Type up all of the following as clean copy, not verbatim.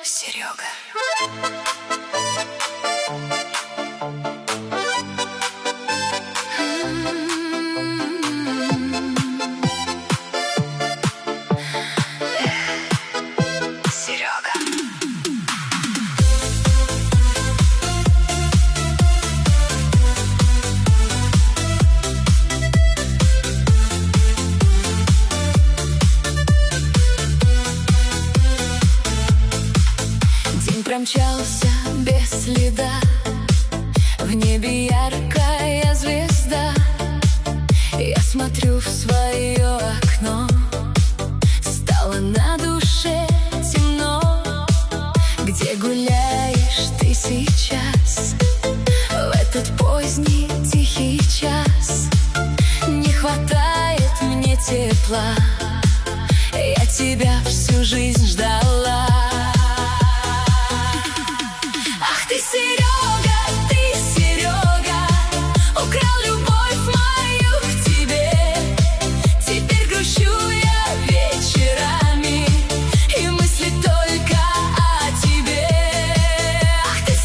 Серега. Промчался без следа, в небе яркая звезда. Я смотрю в свое окно, стало на душе темно. Где гуляешь ты сейчас, в этот поздний тихий час? Не хватает мне тепла, я тебя всю жизнь ждала. Ты, Серега, украл любовь мою к тебе. Теперь грущу я вечерами, и мысли только о тебе. Ах ты,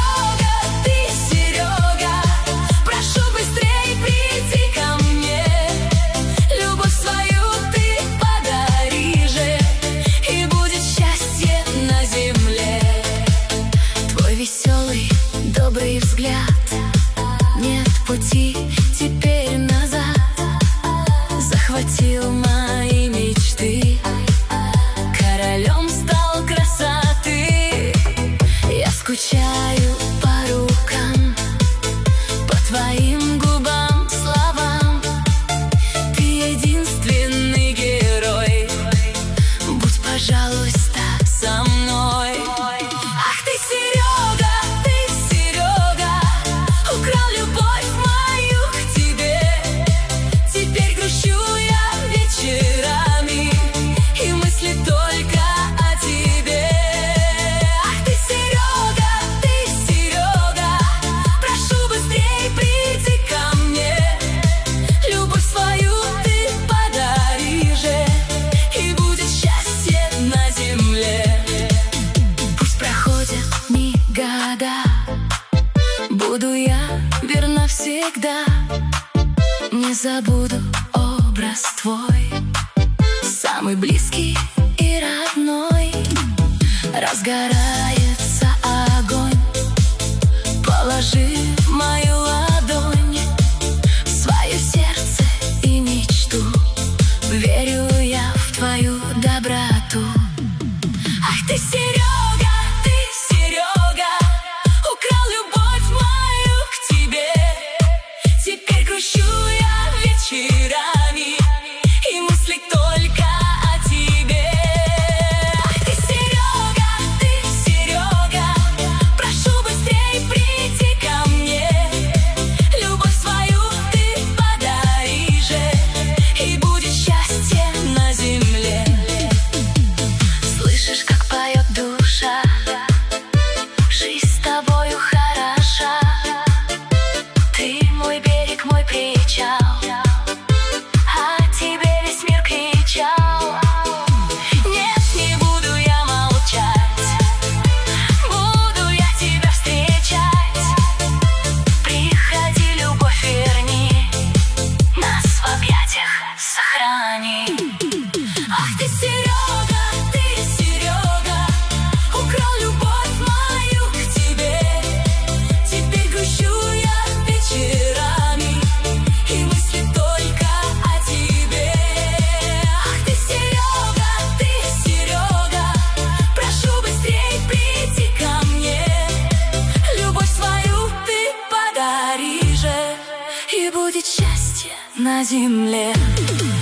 Серега, прошу быстрей приди ко мне. Любовь свою ты подари же, и будет счастье на земле. Твой веселый, добрый взгляд, нет пути теперь назад. Захватил мои мечты, королем стал красоты. Я скучаю по рукам, по твоим губам, словам. Ты единственный герой, будь, пожалуйста, со мной. Ах ты, Серега, украл любовь мою к тебе. Теперь грущу я вечерами, и мысли только о тебе. Ах ты, Серега, прошу быстрей приди ко мне. Любовь свою ты подари же, и будет счастье на земле. Пусть проходят дни, года, буду я верна всегда. Не забуду образ твой, самый близкий и родной. Разгорается огонь, положи в мою ладонь свое сердце и мечту. Верю я в твою доброту. Ах ты, Серега, украл любовь мою к тебе. Теперь грущу я вечерами, и мысли только о тебе. Ах ты, Серега, прошу быстрей приди ко мне. Любовь свою ты подари же, и будет счастье на земле. Слышишь, как поет душа, жизнь с тобою хороша. Ты мой берег, мой причал, о тебе весь мир кричал. Нет, не буду я молчать, буду я тебя встречать. Приходи, любовь верни, нас в объятиях сохрани. Ах ты, Серега, украл любовь мою к тебе. Теперь грущу я вечерами, и мысли только о тебе. Ах ты, Серега, прошу быстрей приди ко мне. Любовь свою ты подари же, и будет счастье на земле.